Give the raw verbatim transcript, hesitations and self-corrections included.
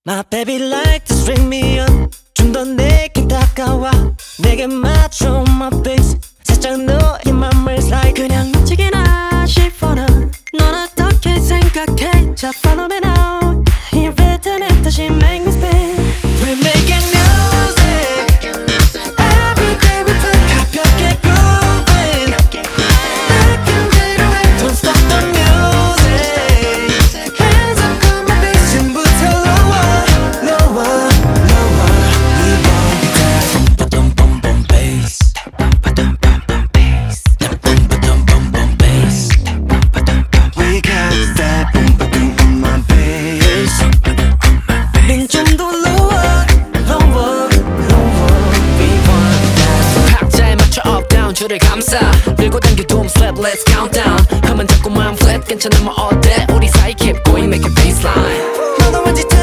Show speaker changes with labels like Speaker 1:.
Speaker 1: My baby like to string me up 좀 더 내게 다가와 내게 맞춰 my face 살짝 너의 맘을 slide 그냥 놓치기나 싶어 난 넌 어떻게 생각해 자 follow me now 이 rhythm 다시 make me spin We're making music Every day we play 가볍게 grooving 내겐 지루해 Don't stop the music Hands up on my bass 지금부터 lower lower lower We want that Bum bum bum bass Bum bum bum bass Bum bum bum bum bass We got that Bum bum bum my bass ning 좀 더 lower lower lower We want that
Speaker 2: 박자에 맞춰 up down 줄을 감싸 들고 당겨 doom slap let's count down 하면 자꾸만 flat 괜찮으면 어때 우리 사이 keep going make it baseline
Speaker 1: 너도 왠지